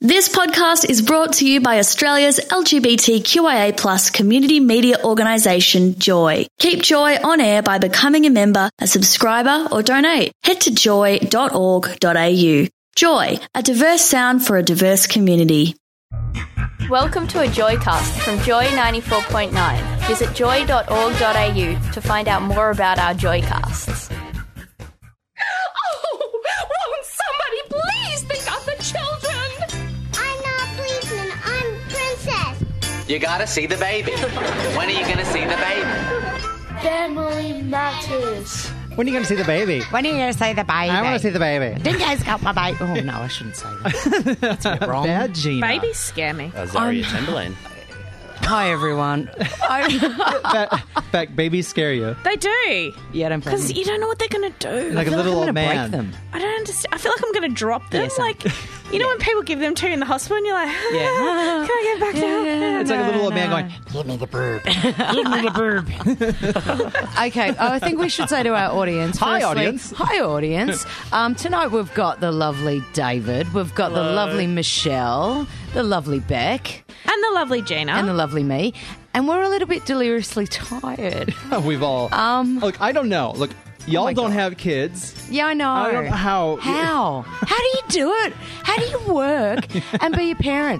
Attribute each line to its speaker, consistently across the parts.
Speaker 1: This podcast is brought to you by Australia's LGBTQIA+ community media organisation, Joy. Keep Joy on air by becoming a member, a subscriber or donate. Head to joy.org.au. Joy, a diverse sound for a diverse community.
Speaker 2: Welcome to a Joycast from Joy 94.9. Visit joy.org.au to find out more about our Joycasts.
Speaker 3: Oh, won't somebody please think of the children?
Speaker 4: I'm not a policeman, I'm princess.
Speaker 5: You gotta see the baby. When are you gonna see the baby?
Speaker 6: Family matters.
Speaker 7: When are you going to see the baby?
Speaker 8: When are you going to see the baby?
Speaker 7: I want to see the baby.
Speaker 8: Didn't you guys got my baby? Oh, no, I shouldn't say that. That's a bit wrong.
Speaker 7: Bad Gina.
Speaker 9: Babies scare me.
Speaker 10: Zaria Chamberlain.
Speaker 8: Hi, everyone.
Speaker 7: Back, babies scare you.
Speaker 9: They do.
Speaker 8: Yeah, don't blame
Speaker 9: Because
Speaker 8: me.
Speaker 9: you don't know what they're going to do.
Speaker 7: Like a
Speaker 8: I feel
Speaker 7: little
Speaker 8: like
Speaker 7: old
Speaker 8: I'm gonna
Speaker 7: man.
Speaker 8: break them.
Speaker 9: I don't understand. I feel like I'm going to drop them.
Speaker 8: Yeah, same.
Speaker 9: Like, you know when people give them to you in the hospital and you're like,
Speaker 8: Yeah.
Speaker 9: can I get back now?
Speaker 7: It's like a little old man going,
Speaker 8: Give me the burb. Give me the burb. Okay, I think we should say to our audience.
Speaker 7: Hi,
Speaker 8: firstly-
Speaker 7: audience.
Speaker 8: Hi, audience. Tonight we've got the lovely David. We've got the lovely Michelle, the lovely Beck,
Speaker 9: And the lovely Gina.
Speaker 8: and the lovely me. And we're a little bit deliriously tired.
Speaker 7: we've all. Look, I don't know. Look, y'all
Speaker 8: my
Speaker 7: don't
Speaker 8: God.
Speaker 7: have kids.
Speaker 8: Yeah, I know.
Speaker 7: I don't know how.
Speaker 8: How? How do you do it? How do you work and be a parent?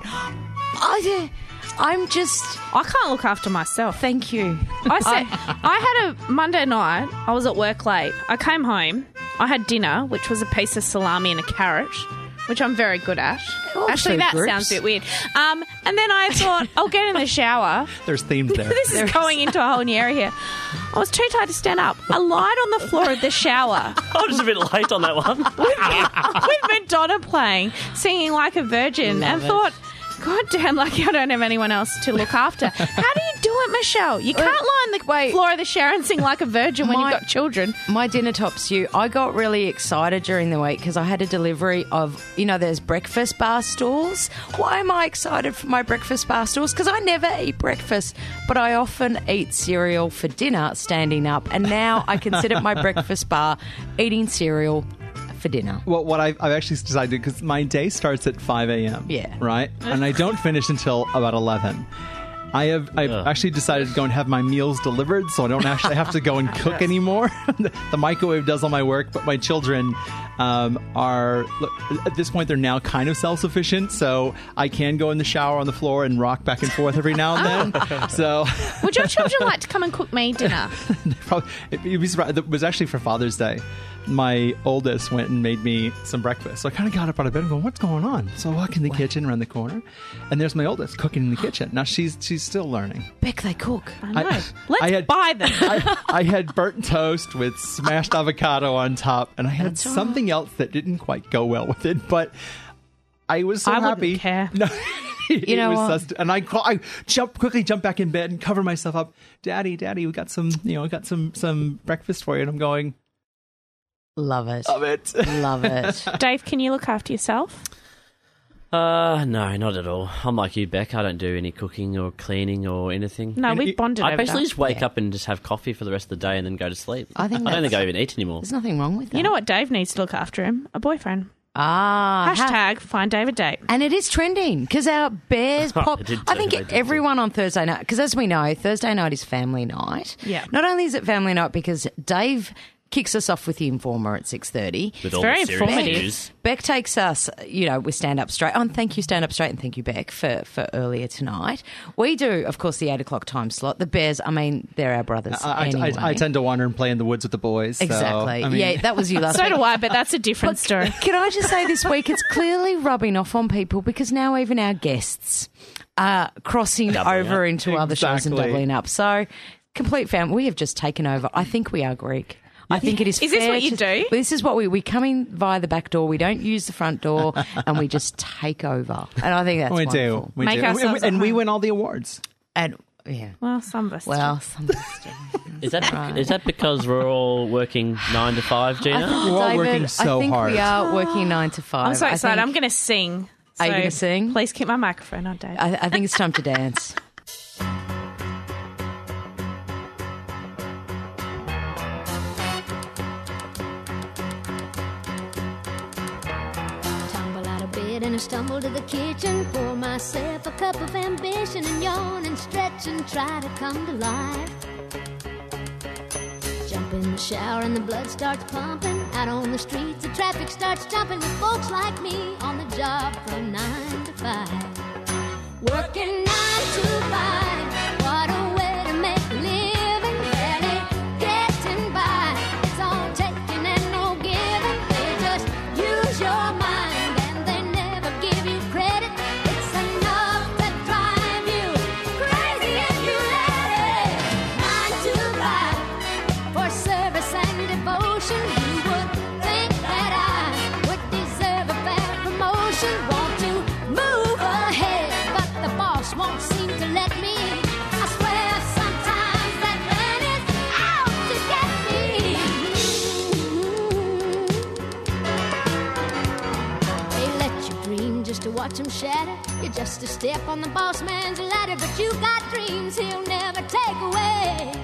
Speaker 8: I'm just...
Speaker 9: I can't look after myself.
Speaker 8: Thank you.
Speaker 9: I had a Monday night. I was at work late. I came home. I had dinner, which was a piece of salami and a carrot, which I'm very good at.
Speaker 8: All
Speaker 9: Actually,
Speaker 8: food
Speaker 9: that
Speaker 8: groups.
Speaker 9: sounds a bit weird. And then I thought, I'll get in the shower.
Speaker 7: There's themes there.
Speaker 9: This is going into a whole new area here. I was too tired to stand up. I lied on the floor of the shower
Speaker 10: I was a bit late on that one.
Speaker 9: with Madonna playing, singing like a virgin, and thought, God damn, lucky I don't have anyone else to look after. How do you do it, Michelle? You can't lie on the floor of the shower and sing like a virgin when you've got children.
Speaker 8: My dinner tops you. I got really excited during the week because I had a delivery of, there's breakfast bar stools. Why am I excited for my breakfast bar stools? Because I never eat breakfast, but I often eat cereal for dinner standing up. And now I consider my breakfast bar eating cereal for dinner.
Speaker 7: Well, what I've actually decided, because my day starts at 5 a.m.
Speaker 8: Yeah.
Speaker 7: Right? And I don't finish until about 11. I've actually decided to go and have my meals delivered, so I don't actually have to go and cook anymore. The microwave does all my work, but my children are, at this point, they're now kind of self-sufficient, so I can go in the shower on the floor and rock back and forth every now and then. So
Speaker 9: Would your children like to come and cook me dinner?
Speaker 7: you'd be surprised. It was actually for Father's Day. My oldest went and made me some breakfast. So I kind of got up out of bed and go, what's going on? So I walk in the kitchen around the corner, and there's my oldest cooking in the kitchen. Now she's still learning.
Speaker 8: Beck, they cook.
Speaker 9: I know.
Speaker 7: I
Speaker 9: Let's
Speaker 7: had-
Speaker 9: buy them.
Speaker 7: I had burnt toast with smashed avocado on top, and I had
Speaker 8: That's all
Speaker 7: something else that didn't quite go well with it, but I was so
Speaker 9: I wouldn't
Speaker 7: happy.
Speaker 9: care.
Speaker 7: No,
Speaker 8: You know what?
Speaker 7: and I quickly jump back in bed and cover myself up. Daddy, we got some breakfast for you, and I'm going,
Speaker 8: Love it.
Speaker 7: love it.
Speaker 8: Love it.
Speaker 9: Dave, can you look after yourself?
Speaker 10: No, not at all. I'm like you, Beck. I don't do any cooking or cleaning or anything.
Speaker 9: No, we've bonded
Speaker 10: I
Speaker 9: over
Speaker 10: basically
Speaker 9: that.
Speaker 10: just wake up and just have coffee for the rest of the day and then go to sleep.
Speaker 8: I think
Speaker 10: I don't
Speaker 8: that's-
Speaker 10: think I even eat anymore.
Speaker 8: There's nothing wrong with that.
Speaker 9: You know what Dave needs to look after him? A boyfriend.
Speaker 8: Ah.
Speaker 9: Hashtag find David Date.
Speaker 8: And it is trending because our Bears pop.
Speaker 10: I did
Speaker 8: I think
Speaker 10: too, I did
Speaker 8: everyone on Thursday night, because as we know, Thursday night is family night.
Speaker 9: Yeah.
Speaker 8: Not only is it family night because Dave kicks us off with the Informer at 6:30.
Speaker 10: With all
Speaker 9: very
Speaker 10: the serious
Speaker 9: informative.
Speaker 10: news.
Speaker 8: Beck takes us, with Stand Up Straight. And thank you, Stand Up Straight, and thank you, Beck, for earlier tonight. We do, of course, the 8 o'clock time slot. The Bears, they're our brothers anyway.
Speaker 7: I tend to wander and play in the woods with the boys. so,
Speaker 8: Exactly.
Speaker 7: I mean,
Speaker 8: Yeah, that was you last
Speaker 9: So
Speaker 8: week.
Speaker 9: do I, but that's a different story.
Speaker 8: Can I just say this week, it's clearly rubbing off on people because now even our guests are crossing
Speaker 10: Doubling
Speaker 8: over
Speaker 10: up.
Speaker 8: into other shows and
Speaker 7: Exactly.
Speaker 8: doubling up. So, complete family. We have just taken over. I think we are Greek. I think it is.
Speaker 9: Is this
Speaker 8: fair
Speaker 9: what you do?
Speaker 8: This is what we come in via the back door. We don't use the front door, and we just take over. And I think that's
Speaker 7: we
Speaker 8: wonderful.
Speaker 7: do. We
Speaker 9: Make
Speaker 7: do.
Speaker 9: ourselves
Speaker 7: And
Speaker 9: at
Speaker 7: we
Speaker 9: home.
Speaker 7: win all the awards.
Speaker 8: And yeah.
Speaker 9: Well, some of us.
Speaker 8: Well, some of us do.
Speaker 10: Is that because we're all working 9 to 5, Gina?
Speaker 8: I think,
Speaker 7: We're all
Speaker 8: David,
Speaker 7: working so
Speaker 8: I think
Speaker 7: hard.
Speaker 8: we are working 9 to 5.
Speaker 9: I'm so
Speaker 8: I
Speaker 9: excited.
Speaker 8: think-
Speaker 9: I'm going to sing.
Speaker 8: Are you
Speaker 9: So
Speaker 8: gonna sing?
Speaker 9: Please keep my microphone on, Dave.
Speaker 8: I think it's time to dance.
Speaker 4: Tumble out of bed and Gonna stumble to the kitchen, pour myself a cup of ambition, and yawn and stretch and try to come to life. Jump in the shower and the blood starts pumping. Out on the streets, the traffic starts jumping with folks like me on the job from 9 to 5. Working 9 to 5, what a way to make a living. Barely getting by, it's all taking and no giving. They just use your mind and they never give you credit. It's enough to drive you crazy if you let it. 9 to 5, for service and devotion. You would think that I would deserve a fair promotion. Want to move ahead, but the boss won't seem to let me. I swear sometimes that man is out to get me. They let you dream just to watch him shatter. You're just a step on the boss man's ladder, but you got dreams he'll never take away.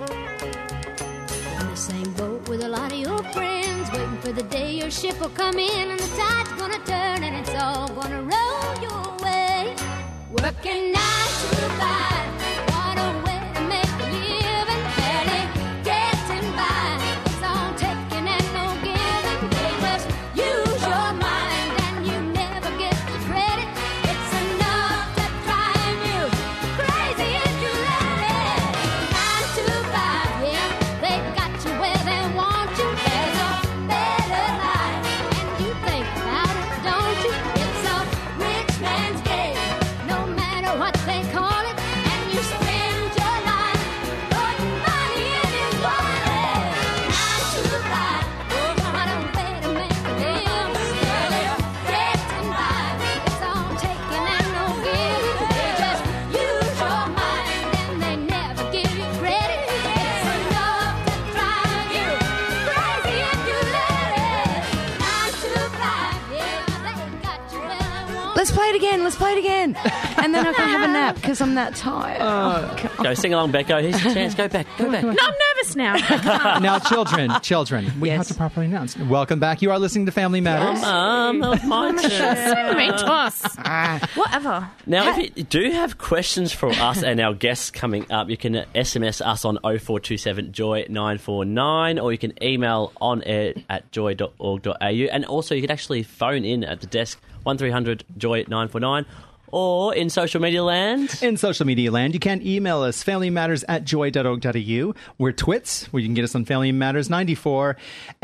Speaker 4: In the same boat with a lot of your friends, waiting for the day your ship will come in and the tide's gonna turn and it's all gonna roll your way. Working 9 to 5, what a way to make a living. Barely getting by, it's all taking and no giving. They just use your mind and you never get the credit. It's enough to drive you crazy if you let it. 9 to 5, yeah, they got you where they want you. There's a better life, and you think about it, don't you? It's a rich man's game, no matter what they call it, and you spend your life putting money in his wallet. 9 to 5, what a way to make a living. Barely getting by, it's all taking and no giving. They just use your mind and they never give you credit. It's enough to drive you crazy if you let it. 9 to 5, yeah, they got you where they want.
Speaker 8: Let's play it again. Let's play it again. And then I can have a nap because I'm that tired.
Speaker 10: Go sing along, Becco. Here's your chance. Go back. Go back.
Speaker 9: No, I'm nervous now.
Speaker 7: Now, children, we have to properly announce. Welcome back. You are listening to Family Matters.
Speaker 10: That was my turn.
Speaker 9: So mean to us. Whatever.
Speaker 10: Now, if you do have questions for us and our guests coming up, you can SMS us on 0427 Joy 949, or you can email on air at joy.org.au, and also you can actually phone in at the desk 1300 Joy 949. Or in social media land.
Speaker 7: In social media land, you can email us, familymatters@joy.org.au. We're twits, where you can get us on Family Matters 94.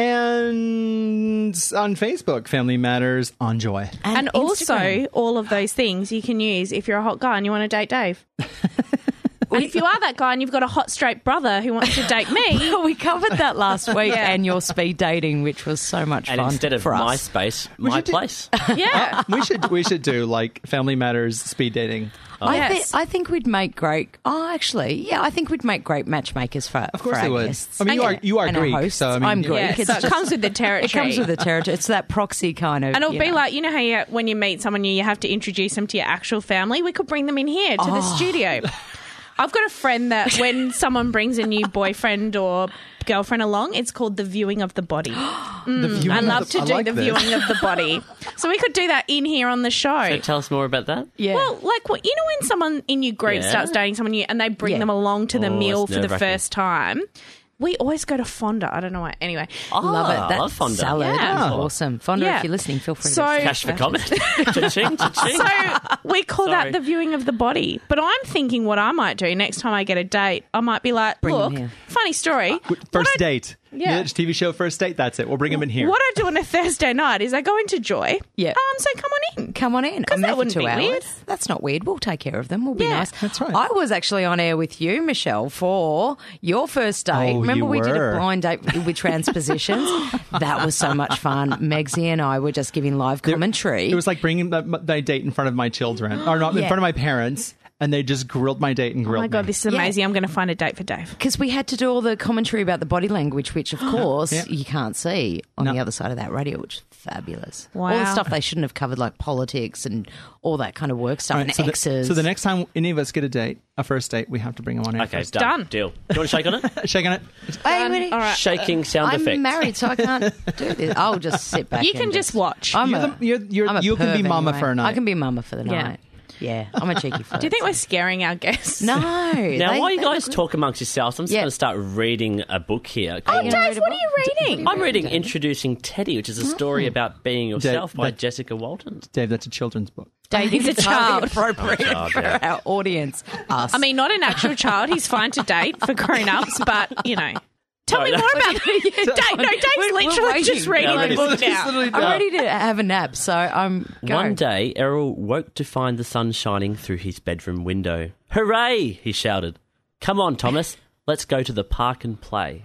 Speaker 7: And on Facebook, Family Matters on Joy.
Speaker 9: And also, all of those things you can use if you're a hot guy and you want to date Dave. And if you are that guy and you've got a hot straight brother who wants to date me...
Speaker 8: We covered that last week, and your speed dating, which was so much
Speaker 10: and
Speaker 8: fun
Speaker 10: instead of
Speaker 8: for us.
Speaker 10: MySpace, My Place.
Speaker 9: Yeah.
Speaker 7: We should do like Family Matters speed dating.
Speaker 8: I think we'd make great... Oh, actually, yeah, I think we'd make great matchmakers for
Speaker 7: Of course
Speaker 8: for
Speaker 7: they
Speaker 8: our
Speaker 7: would.
Speaker 8: guests.
Speaker 7: I mean, you are
Speaker 8: And our
Speaker 7: Greek,
Speaker 8: hosts.
Speaker 7: so I mean,
Speaker 8: I'm Greek.
Speaker 9: Yeah,
Speaker 8: It's
Speaker 9: so it comes with the territory.
Speaker 8: It comes with the territory. It's that proxy kind of...
Speaker 9: And it'll
Speaker 8: you
Speaker 9: be
Speaker 8: know.
Speaker 9: like, you know how when you meet someone, you have to introduce them to your actual family? We could bring them in here to the studio. I've got a friend that when someone brings a new boyfriend or girlfriend along, it's called the viewing of the body. I love to do the viewing of the body. So we could do that in here on the show.
Speaker 10: So tell us more about that.
Speaker 8: Yeah.
Speaker 9: Well, like, you know when someone in your group starts dating someone new and they bring them along to the meal
Speaker 10: it's
Speaker 9: for the
Speaker 10: nerve-wracking.
Speaker 9: first time? We always go to Fonda. I don't know why. Anyway.
Speaker 8: Love it.
Speaker 10: I
Speaker 8: That
Speaker 10: love Fonda.
Speaker 8: salad
Speaker 9: Yeah.
Speaker 8: is awesome. Fonda,
Speaker 9: Yeah.
Speaker 8: if you're listening, feel free
Speaker 9: So-
Speaker 8: to...
Speaker 10: Cash for comment. Cha-ching, cha-ching.
Speaker 9: So we call
Speaker 10: Sorry.
Speaker 9: that the viewing of the body. But I'm thinking what I might do next time I get a date, I might be like,
Speaker 8: Bring them
Speaker 9: look,
Speaker 8: here.
Speaker 9: funny story.
Speaker 7: First date.
Speaker 9: Yeah.
Speaker 7: TV show First Date, that's it. We'll bring them in here.
Speaker 9: What I do on a Thursday night is I go into Joy.
Speaker 8: Yeah.
Speaker 9: So come on in.
Speaker 8: Come on in. I'm
Speaker 9: that
Speaker 8: there for
Speaker 9: wouldn't
Speaker 8: 2
Speaker 9: be
Speaker 8: hours.
Speaker 9: weird.
Speaker 8: That's not weird. We'll take care of them. We'll be
Speaker 9: Yeah.
Speaker 8: nice.
Speaker 7: That's right.
Speaker 8: I was actually on air with you, Michelle, for your first date.
Speaker 7: Oh,
Speaker 8: Remember
Speaker 7: you
Speaker 8: we did
Speaker 7: were.
Speaker 8: a blind date with transpositions? That was so much fun. Megsy and I were just giving live commentary.
Speaker 7: It was like bringing my date in front of my children, or not in
Speaker 8: Yeah.
Speaker 7: front of my parents. and they just grilled my date and
Speaker 9: Oh
Speaker 7: grilled
Speaker 9: my God,
Speaker 7: me.
Speaker 9: this is amazing. I'm going to find a date for Dave.
Speaker 8: Because we had to do all the commentary about the body language, which, of course, you can't see on the other side of that radio, which is fabulous.
Speaker 9: Wow.
Speaker 8: All the stuff they shouldn't have covered, like politics and all that kind of work stuff,
Speaker 7: All right,
Speaker 8: and
Speaker 7: so
Speaker 8: exes.
Speaker 7: so the next time any of us get a first date, we have to bring them on air.
Speaker 10: Okay,
Speaker 7: first.
Speaker 10: done.
Speaker 9: Done.
Speaker 10: Deal. Do you want to shake on it?
Speaker 7: Shaking it.
Speaker 8: Hey, Winnie.
Speaker 9: All right.
Speaker 10: Shaking sound
Speaker 8: I'm
Speaker 10: effect.
Speaker 8: married, so I can't do this. I'll just sit back.
Speaker 9: You
Speaker 8: and
Speaker 9: can just watch.
Speaker 8: I'm
Speaker 7: You can be
Speaker 8: perv
Speaker 7: mama
Speaker 8: anyway.
Speaker 7: for a night.
Speaker 8: I can be mama for the
Speaker 9: Yeah.
Speaker 8: night. Yeah, I'm a cheeky flirt.
Speaker 9: Do you think we're scaring our guests?
Speaker 8: No.
Speaker 10: Now, while you guys talk amongst yourselves, I'm just
Speaker 8: Yeah.
Speaker 10: going to start reading a book here.
Speaker 9: Oh,
Speaker 8: you gonna
Speaker 9: Dave,
Speaker 8: read a
Speaker 9: what are
Speaker 8: book?
Speaker 9: you reading?
Speaker 10: I'm reading Introducing Teddy, which is a story about being yourself by
Speaker 7: that-
Speaker 10: Jessica Walton.
Speaker 7: Dave, that's a children's book.
Speaker 8: Dave,
Speaker 9: He's a
Speaker 8: it's totally
Speaker 9: child.
Speaker 8: appropriate
Speaker 10: Child,
Speaker 8: for
Speaker 10: yeah.
Speaker 8: our audience. Us.
Speaker 9: I mean, not an actual child. He's fine to date for grown-ups, but, you know. Tell me more about Dave. No, Dave's
Speaker 8: We're
Speaker 9: literally just
Speaker 8: waiting.
Speaker 9: reading
Speaker 10: Yeah,
Speaker 9: the book
Speaker 7: He's
Speaker 9: now.
Speaker 7: literally
Speaker 8: I'm
Speaker 7: done.
Speaker 8: ready to have a nap, so I'm going.
Speaker 10: One day, Errol woke to find the sun shining through his bedroom window. Hooray! He shouted. Come on, Thomas. Let's go to the park and play.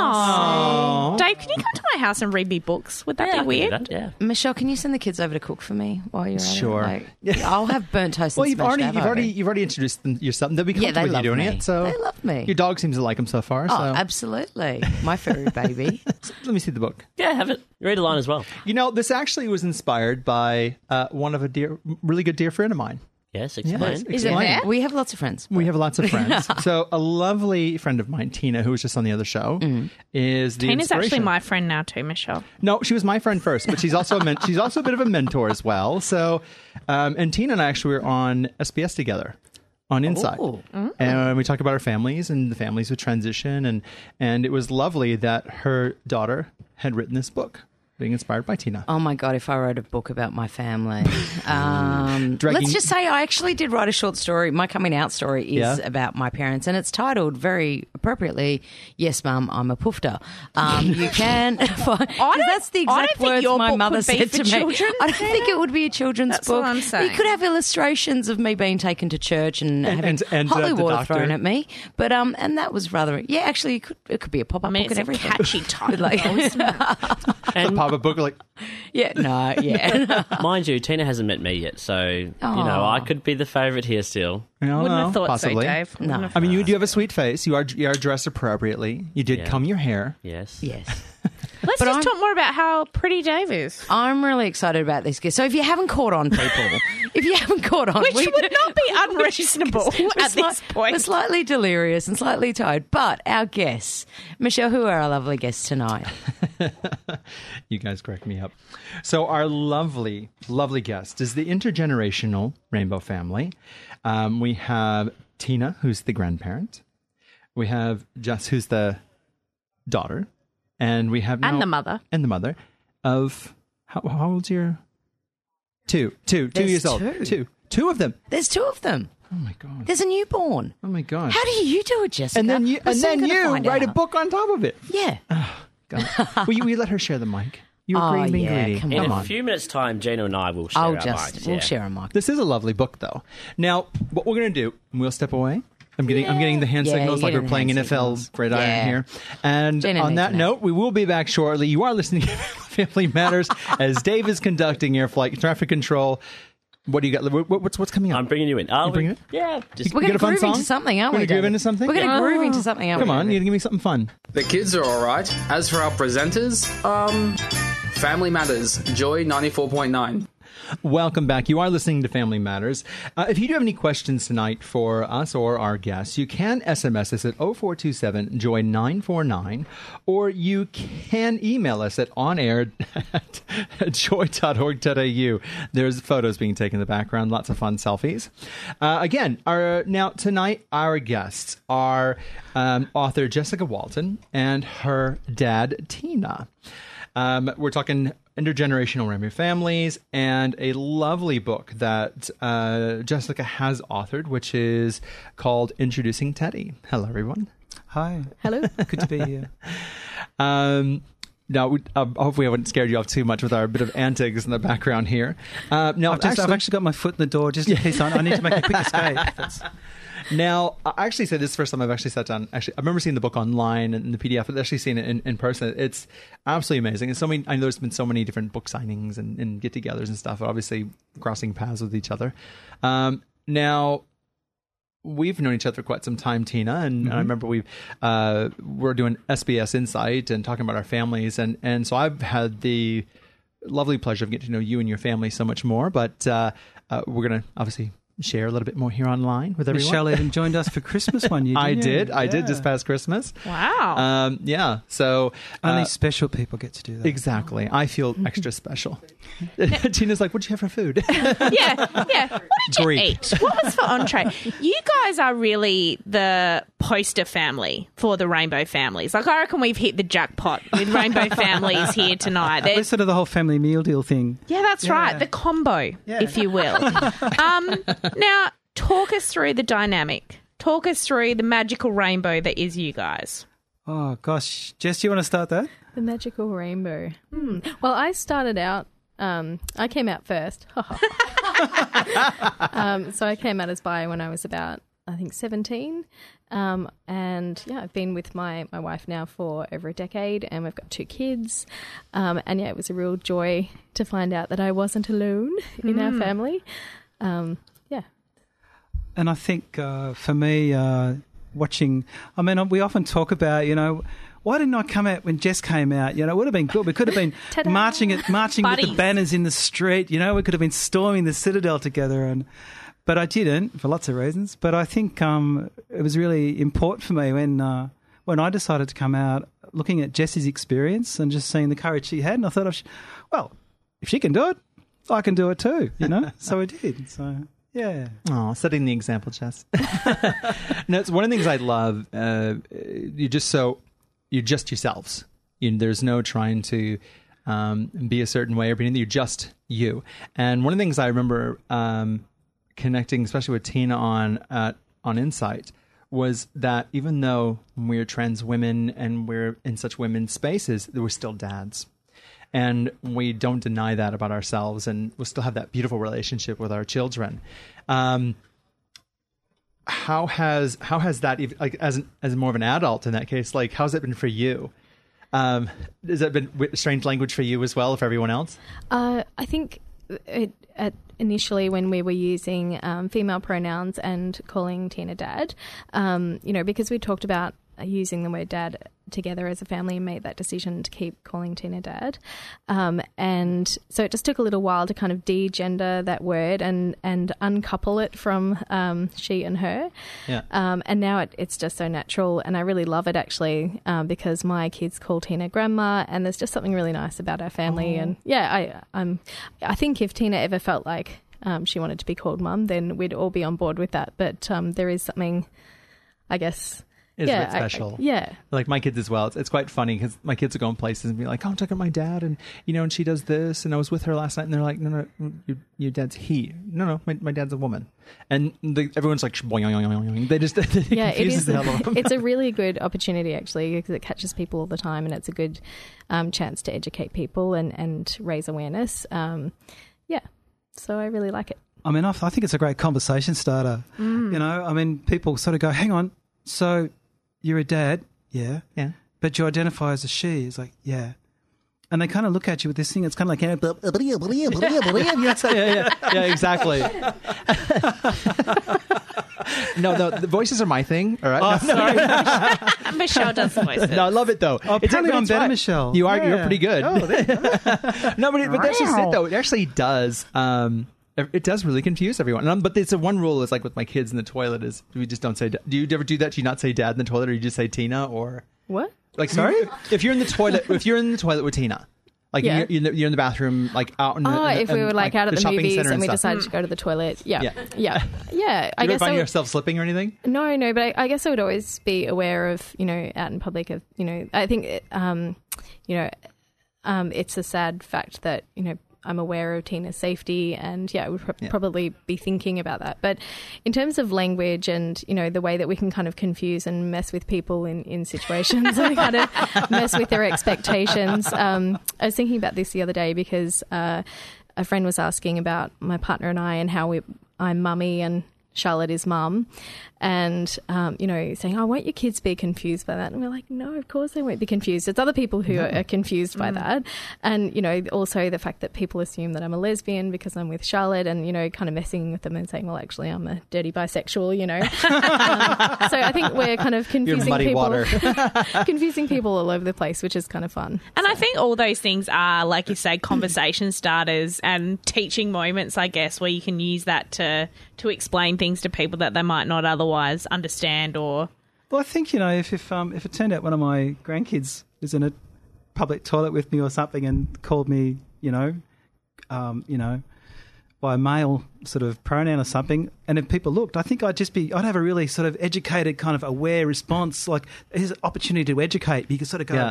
Speaker 9: Oh, Dave, can you come to my house and read me books? Would that
Speaker 10: I
Speaker 9: be
Speaker 10: can do
Speaker 9: weird?
Speaker 10: that, yeah.
Speaker 8: Michelle, can you send the kids over to cook for me while you're at
Speaker 7: Sure.
Speaker 8: it? Like, I'll have burnt toast.
Speaker 7: Well,
Speaker 8: and
Speaker 7: you've
Speaker 8: smashed
Speaker 7: already
Speaker 8: avocado.
Speaker 7: introduced them yourself. They'll be
Speaker 8: Yeah,
Speaker 7: comfortable
Speaker 8: they
Speaker 7: with you
Speaker 8: love
Speaker 7: doing
Speaker 8: me.
Speaker 7: it. So
Speaker 8: They love me.
Speaker 7: Your dog seems to like them so far.
Speaker 8: Oh,
Speaker 7: So
Speaker 8: absolutely, my furry baby.
Speaker 7: let me see the book.
Speaker 10: Yeah, have it. Read a line as well.
Speaker 7: You know, this actually was inspired by one of a really good dear friend of mine.
Speaker 10: Yes, explain.
Speaker 7: Yes,
Speaker 9: Is it
Speaker 7: explain.
Speaker 9: there?
Speaker 8: We have lots of friends.
Speaker 7: We have lots of friends. So a lovely friend of mine, Tina, who was just on the other show, is the
Speaker 9: Tina's actually
Speaker 7: inspiration.
Speaker 9: my friend now too, Michelle.
Speaker 7: No, she was my friend first, but she's also she's also a bit of a mentor as well. So, and Tina and I actually were on SBS together on Inside, and we talked about our families and the families with transition, and it was lovely that her daughter had written this book, being inspired by Tina.
Speaker 8: Oh my God, if I wrote a book about my family. Let's just say I actually did write a short story. My coming out story is about my parents, and it's titled very appropriately, Yes, Mum, I'm a poofter. You can find, that's the
Speaker 9: I don't
Speaker 8: exact
Speaker 9: think
Speaker 8: words
Speaker 9: your
Speaker 8: my
Speaker 9: book
Speaker 8: mother
Speaker 9: would be
Speaker 8: said
Speaker 9: for
Speaker 8: to me.
Speaker 9: children,
Speaker 8: I don't think it would be a children's
Speaker 9: That's
Speaker 8: book.
Speaker 9: what I'm saying.
Speaker 8: You could have illustrations of me being taken to church and having
Speaker 7: and
Speaker 8: holy
Speaker 7: the
Speaker 8: water
Speaker 7: doctor.
Speaker 8: thrown at me. But and that was rather actually it could be a pop-up
Speaker 9: I mean,
Speaker 8: book
Speaker 9: it's
Speaker 8: and
Speaker 9: a
Speaker 8: everything.
Speaker 9: catchy title.
Speaker 8: Like-
Speaker 7: The pop-up book, like
Speaker 10: Mind you, Tina hasn't met me yet, so, you know, I could be the favourite here still.
Speaker 9: Wouldn't have thought
Speaker 7: possibly.
Speaker 9: so, Dave.
Speaker 8: No.
Speaker 9: Wouldn't have
Speaker 7: I mean, you do have a sweet face. You are dressed appropriately. You did
Speaker 10: Yeah.
Speaker 7: comb your hair.
Speaker 10: Yes.
Speaker 8: Yes.
Speaker 9: Let's
Speaker 8: But
Speaker 9: just
Speaker 8: I'm-
Speaker 9: talk more about how pretty Dave is.
Speaker 8: I'm really excited about this guest. So if you haven't caught on, people, which
Speaker 9: Which would not be unreasonable at this point.
Speaker 8: We're slightly delirious and slightly tired, but our guests, Michelle, who are our lovely guests tonight?
Speaker 7: You guys crack me up. So our lovely, lovely guest is the intergenerational Rainbow family. We have Tina, who's the grandparent. We have Jess, who's the daughter. And we have
Speaker 9: And
Speaker 7: now-
Speaker 9: the mother.
Speaker 7: And the mother of, how old's your? Two
Speaker 8: There's
Speaker 7: years old.
Speaker 8: two.
Speaker 7: Two of them.
Speaker 8: There's two of them.
Speaker 7: Oh my God.
Speaker 8: There's a newborn.
Speaker 7: Oh my God.
Speaker 8: How do you do it, Jessica?
Speaker 7: And then you,
Speaker 8: We're soon gonna find
Speaker 7: write a
Speaker 8: out.
Speaker 7: book on top of it.
Speaker 8: Yeah.
Speaker 7: God. Will you let her share the mic? You
Speaker 8: Oh,
Speaker 7: were being
Speaker 8: yeah,
Speaker 7: greedy.
Speaker 8: come
Speaker 10: In
Speaker 7: Come
Speaker 10: a
Speaker 7: on.
Speaker 10: few minutes' time, Gina and I will share
Speaker 8: I'll
Speaker 10: our
Speaker 8: just
Speaker 10: mics,
Speaker 8: we'll
Speaker 10: yeah.
Speaker 8: share a mic.
Speaker 7: This is a lovely book, though. Now, what we're going to do, we'll step away. I'm getting the hand
Speaker 8: Yeah,
Speaker 7: signals
Speaker 8: you're
Speaker 7: like we're
Speaker 8: getting
Speaker 7: playing
Speaker 8: hand
Speaker 7: NFL
Speaker 8: signals.
Speaker 7: gridiron
Speaker 8: Yeah.
Speaker 7: here. And
Speaker 8: Jenna
Speaker 7: on
Speaker 8: needs
Speaker 7: that
Speaker 8: a nap.
Speaker 7: note, we will be back shortly. You are listening to Family Matters as Dave is conducting air flight traffic control. What do you got? What's coming up?
Speaker 10: I'm bringing you in. Oh,
Speaker 7: bringing it?
Speaker 10: Yeah. Just
Speaker 8: We're
Speaker 7: You
Speaker 8: going
Speaker 7: got
Speaker 8: to
Speaker 7: a fun
Speaker 8: groove
Speaker 7: song?
Speaker 8: into something, aren't
Speaker 7: We're
Speaker 8: we?
Speaker 7: gonna groove
Speaker 8: David?
Speaker 7: into something?
Speaker 8: We're going to groove into something, aren't
Speaker 7: Come
Speaker 8: we?
Speaker 7: on, you
Speaker 8: David?
Speaker 7: can give me something fun.
Speaker 11: The kids are alright. As for our presenters, Family Matters, Joy 94.9.
Speaker 7: Welcome back. You are listening to Family Matters. If you do have any questions tonight for us or our guests, you can SMS us at 0427-JOY949, or you can email us at onair@joy.org.au. There's photos being taken in the background, lots of fun selfies. Again, now tonight our guests are author Jessica Walton and her dad, Tina. We're talking intergenerational Rainbow families and a lovely book that Jessica has authored, which is called Introducing Teddy. Hello, everyone.
Speaker 12: Hi.
Speaker 9: Hello.
Speaker 12: Good to be here.
Speaker 7: Now, hopefully we haven't scared you off too much with our bit of antics in the background here. Now,
Speaker 12: I've actually got my foot in the door just in case I need to make a quick escape.
Speaker 7: Now, I actually said this is the first time I've actually sat down. Actually, I remember seeing the book online and the PDF, but actually seeing it in person. It's absolutely amazing. And I know there's been so many different book signings and get-togethers and stuff. Obviously, crossing paths with each other. Now, we've known each other for quite some time, Tina, and I remember we're doing SBS Insight and talking about our families, and so I've had the lovely pleasure of getting to know you and your family so much more. But we're going to obviously share a little bit more here online with everyone.
Speaker 12: Michelle even joined us for Christmas one year.
Speaker 7: I did this past Christmas.
Speaker 9: Wow.
Speaker 7: Yeah. So
Speaker 12: only special people get to do that.
Speaker 7: Exactly. I feel extra special. Tina's like, "What'd you have for food?"
Speaker 9: Yeah. What did you eat? What was for entree? You guys are really the poster family for the rainbow families. Like, I reckon we've hit the jackpot with rainbow families here tonight.
Speaker 12: We're sort of the whole family meal deal thing.
Speaker 9: Yeah, that's right. The combo, if you will. Now, talk us through the dynamic. Talk us through the magical rainbow that is you guys.
Speaker 12: Oh, gosh. Jess, do you want to start that?
Speaker 13: The magical rainbow. Well, I started out, I came out first. So I came out as bi when I was about, I think, 17. And yeah, I've been with my wife now for over a decade, and we've got 2 kids. And yeah, it was a real joy to find out that I wasn't alone in our family.
Speaker 12: And I think for me, watching, I mean, we often talk about, why didn't I come out when Jess came out? It would have been good. We could have been marching with the banners in the street. We could have been storming the Citadel together. But I didn't for lots of reasons. But I think it was really important for me when I decided to come out, looking at Jessie's experience and just seeing the courage she had. And I thought, if she can do it, I can do it too, So I did. So... yeah.
Speaker 7: Oh, setting the example, Jess. No, it's one of the things I love. You're just yourselves. There's no trying to be a certain way or be anything. You're just you. And one of the things I remember connecting, especially with Tina on Insight, was that even though we're trans women and we're in such women's spaces, we're still dads. And we don't deny that about ourselves, and we'll still have that beautiful relationship with our children. How has that, like as more of an adult in that case, like how's it been for you? Has that been strange language for you as well, for everyone else?
Speaker 13: I think initially when we were using female pronouns and calling Tina Dad, because we talked about using the word dad together as a family and made that decision to keep calling Tina Dad. And so it just took a little while to kind of de-gender that word and uncouple it from she and her. Yeah. And now it's just so natural, and I really love it actually because my kids call Tina Grandma, and there's just something really nice about our family. And yeah, I think if Tina ever felt like she wanted to be called Mum, then we'd all be on board with that. But there is something, I guess...
Speaker 7: It's a bit special. Like my kids as well. It's quite funny because my kids are going places and be like, "Oh, I'm talking to my dad, and and she does this, and I was with her last night," and they're like, "No, your dad's he. No, my dad's a woman," and everyone's like, boing. They just it is. The hell out of them.
Speaker 13: It's a really good opportunity actually because it catches people all the time, and it's a good chance to educate people and raise awareness. So I really like it.
Speaker 12: I mean, I think it's a great conversation starter. I mean, people sort of go, "Hang on, so." You're a dad, yeah, but you identify as a she. It's like, yeah, and they kind of look at you with this thing. It's kind of like,
Speaker 7: yeah, exactly. No, the voices are my thing. All right.
Speaker 12: Oh, sorry.
Speaker 9: Michelle does the voices.
Speaker 7: No, I love it though.
Speaker 12: Oh, apparently I'm better, Michelle.
Speaker 7: You are. Yeah. You're pretty good.
Speaker 12: Oh,
Speaker 7: no, but that's just it though. It actually does. It does really confuse everyone. But it's one rule is like with my kids in the toilet is we just don't say. Do you ever do that? Do you not say dad in the toilet, or you just say Tina or
Speaker 13: what?
Speaker 7: Like sorry, if you're in the toilet, with Tina, like you're in the bathroom, like out.
Speaker 13: If we were like out at the movies and we
Speaker 7: stuff.
Speaker 13: decided to go to the toilet, yeah.
Speaker 7: I guess find yourself slipping or anything?
Speaker 13: No, but I guess I would always be aware of out in public of I think it's a sad fact that I'm aware of Tina's safety, and I would probably be thinking about that. But in terms of language and, the way that we can kind of confuse and mess with people in situations and kind of mess with their expectations. I was thinking about this the other day because a friend was asking about my partner and I and how I'm mummy and Charlotte is mum, and saying, "Oh, won't your kids be confused by that?" And we're like, "No, of course they won't be confused. It's other people who are confused by that." And also the fact that people assume that I'm a lesbian because I'm with Charlotte, and kind of messing with them and saying, "Well, actually, I'm a dirty bisexual." So I think we're kind of confusing people, confusing people all over the place, which is kind of fun.
Speaker 9: And I think all those things are, like you say, conversation starters and teaching moments, I guess, where you can use that to explain things to people that they might not otherwise understand. Or,
Speaker 12: well, I think if it turned out one of my grandkids was in a public toilet with me or something and called me, by a male sort of pronoun or something, and if people looked, I think I'd have a really sort of educated, kind of aware response. Like, here's an opportunity to educate. You can sort of go,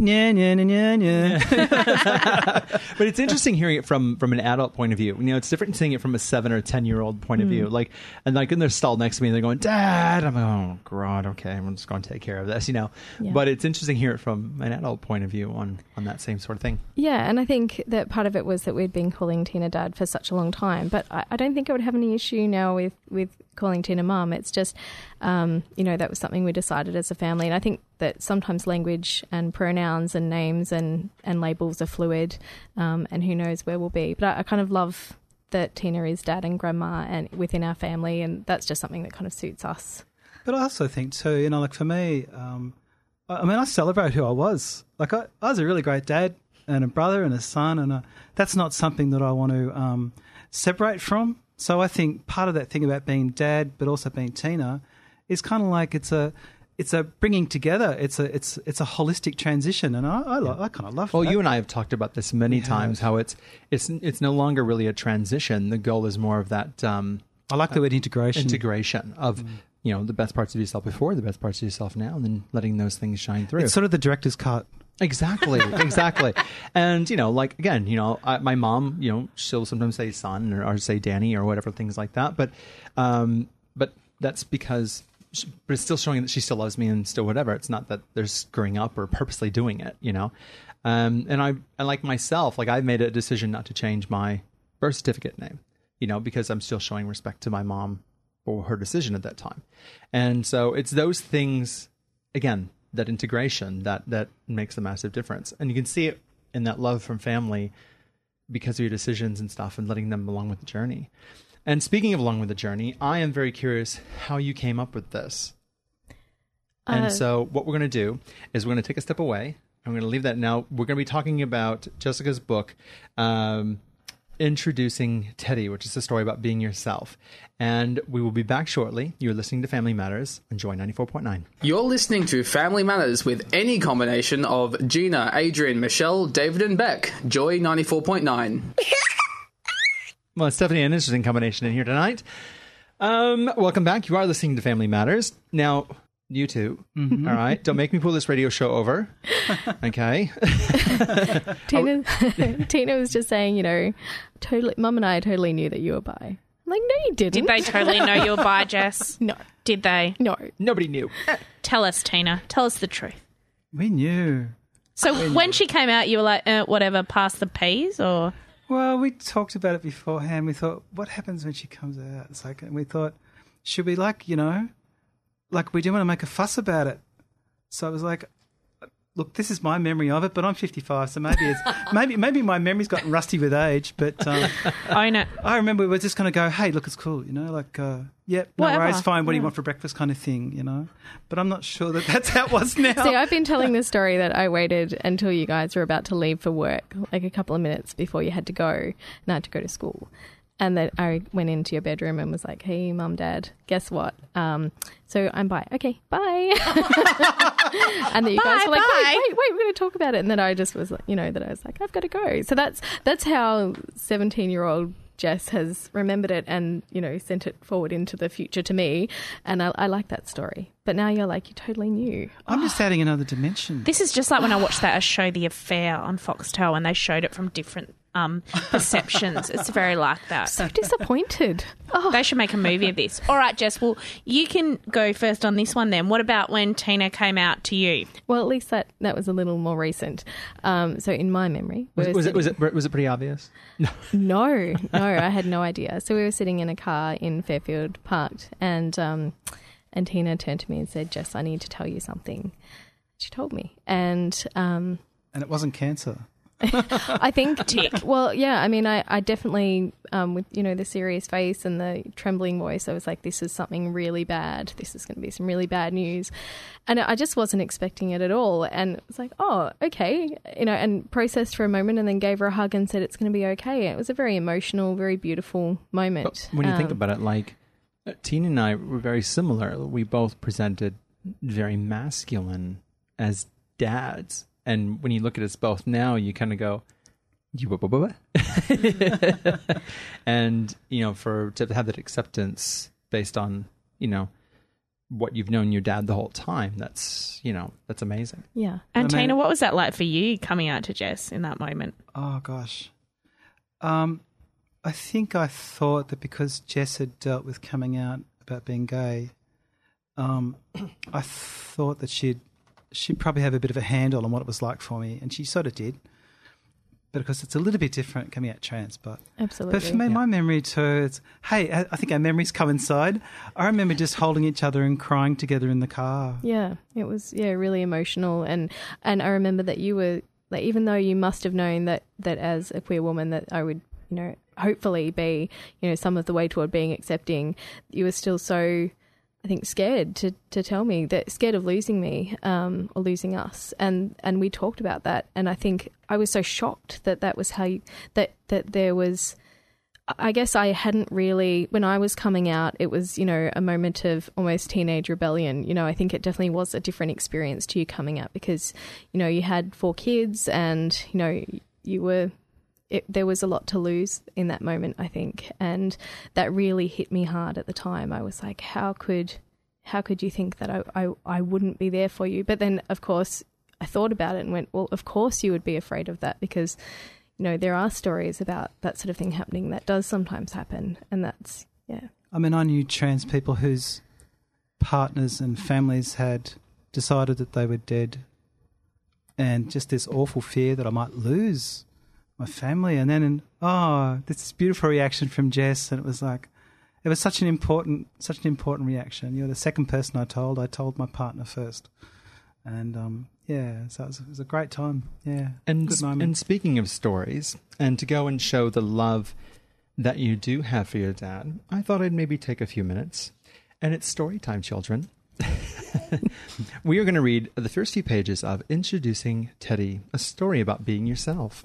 Speaker 7: But it's interesting hearing it from an adult point of view. It's different seeing it from a 7 or 10-year-old point of view. And they're stalled next to me and they're going, "Dad," I'm like, "Oh God, okay, I'm just going to take care of this,"
Speaker 13: Yeah.
Speaker 7: But it's interesting to hear it from an adult point of view on that same sort of thing.
Speaker 13: Yeah, and I think that part of it was that we'd been calling Tina Dad for such a long time, but I don't think I would have any issue now with calling Tina Mum. It's just, that was something we decided as a family. And I think that sometimes language and pronouns and names and labels are fluid, and who knows where we'll be. But I kind of love that Tina is Dad and Grandma and within our family, and that's just something that kind of suits us.
Speaker 12: But I also think too, like for me, I celebrate who I was. Like I was a really great dad and a brother and a son, and that's not something that I want to separate from. So I think part of that thing about being dad, but also being Tina, is kind of like it's a bringing together. It's a holistic transition, and I kind of love.
Speaker 7: Well,
Speaker 12: that.
Speaker 7: you and I have talked about this many times. How it's no longer really a transition. The goal is more of that.
Speaker 12: I like the word integration.
Speaker 7: Integration of the best parts of yourself before, the best parts of yourself now, and then letting those things shine through.
Speaker 12: It's sort of the director's cut.
Speaker 7: Exactly. And, my mom, she'll sometimes say son or say Danny or whatever, things like that. But that's because, but it's still showing that she still loves me and still whatever. It's not that they're screwing up or purposely doing it, And I like myself, like I've made a decision not to change my birth certificate name, because I'm still showing respect to my mom for her decision at that time. And so it's those things, again, that integration that makes a massive difference. And you can see it in that love from family because of your decisions and stuff and letting them along with the journey. And speaking of along with the journey, I am very curious how you came up with this. And so what we're going to do is we're going to take a step away. I'm going to leave that now. We're going to be talking about Jessica's book, Introducing Teddy, which is a story about being yourself. And we will be back shortly. You're listening to Family Matters on Joy 94.9.
Speaker 11: You're listening to Family Matters with any combination of Gina, Adrian, Michelle, David and Beck. Joy 94.9.
Speaker 7: Well, it's definitely an interesting combination in here tonight. Welcome back. You are listening to Family Matters. Now, you two, all right? Don't make me pull this radio show over, okay?
Speaker 13: Tina was just saying, totally. Mum and I totally knew that you were bi. I'm like, no, you didn't.
Speaker 9: Did they totally know you were bi, Jess?
Speaker 13: No.
Speaker 9: Did they?
Speaker 13: No.
Speaker 7: Nobody knew.
Speaker 9: Tell us, Tina. Tell us the truth.
Speaker 12: We knew.
Speaker 9: So when she came out, you were like, whatever, pass the peas, or?
Speaker 12: Well, we talked about it beforehand. We thought, what happens when she comes out? It's like, and we thought, should we like we didn't want to make a fuss about it. So I was like, look, this is my memory of it, but I'm 55, so maybe it's maybe my memory's gotten rusty with age. But
Speaker 9: own it.
Speaker 12: I remember we were just going to go, hey, look, it's cool, no worries, fine. What do you want for breakfast, kind of thing, But I'm not sure that that's how it was now.
Speaker 13: See, I've been telling this story that I waited until you guys were about to leave for work, like a couple of minutes before you had to go, and I had to go to school. And then I went into your bedroom and was like, hey, Mum, Dad, guess what? So I'm bi. Okay, bye. And then you guys were like, wait, we're going to talk about it. And then I just was like, that I was like, I've got to go. So that's how 17-year-old Jess has remembered it and, sent it forward into the future to me. And I like that story. But now you're like, you totally knew.
Speaker 12: I'm just adding another dimension.
Speaker 9: This is just like when I watched that show, The Affair, on Foxtel, and they showed it from different perceptions. It's very like that.
Speaker 13: So disappointed.
Speaker 9: They should make a movie of this. All right, Jess, well, you can go first on this one then. What about when Tina came out to you?
Speaker 13: Well, at least that was a little more recent. So in my memory...
Speaker 7: Was it pretty obvious?
Speaker 13: No, I had no idea. So we were sitting in a car in Fairfield parked and Tina turned to me and said, Jess, I need to tell you something. She told me. And
Speaker 12: it wasn't cancer.
Speaker 13: I think, well, yeah, I mean, I definitely, with, the serious face and the trembling voice, I was like, this is something really bad. This is going to be some really bad news. And I just wasn't expecting it at all. And it was like, oh, okay, and processed for a moment and then gave her a hug and said, it's going to be okay. It was a very emotional, very beautiful moment.
Speaker 7: But when you think about it, like, Tina and I were very similar. We both presented very masculine as dads. And when you look at us both now, you kind of go, and, to have that acceptance based on, what you've known your dad the whole time, that's amazing.
Speaker 13: Yeah.
Speaker 9: And Tina, what was that like for you coming out to Jess in that moment?
Speaker 12: Oh, gosh. I think I thought that because Jess had dealt with coming out about being gay, I thought that she'd probably have a bit of a handle on what it was like for me, and she sort of did. But of course, it's a little bit different coming out trans. But
Speaker 13: absolutely.
Speaker 12: But for me, my memory too, I think our memories coincide. I remember just holding each other and crying together in the car.
Speaker 13: Yeah, it was really emotional, and I remember that you were like, even though you must have known that as a queer woman that I would, hopefully be, some of the way toward being accepting, you were still so, I think, scared to tell me, that scared of losing me or losing us. And we talked about that. And I think I was so shocked that was how that there was, I guess I hadn't really, when I was coming out, it was, a moment of almost teenage rebellion. I think it definitely was a different experience to you coming out because, you had 4 kids and, you were, there was a lot to lose in that moment, I think, and that really hit me hard at the time. I was like, how could you think that I wouldn't be there for you? But then, of course, I thought about it and went, well, of course you would be afraid of that because, there are stories about that sort of thing happening. That does sometimes happen, and that's, yeah.
Speaker 12: I mean, I knew trans people whose partners and families had decided that they were dead, and just this awful fear that I might lose my family, and then this beautiful reaction from Jess, and it was like, it was such an important reaction. You're the second person I told my partner first, and so it was a great time. Yeah,
Speaker 7: and
Speaker 12: good moment.
Speaker 7: And speaking of stories, and to go and show the love that you do have for your dad, I thought I'd maybe take a few minutes, and it's story time, children. We are going to read the first few pages of Introducing Teddy, a story about being yourself.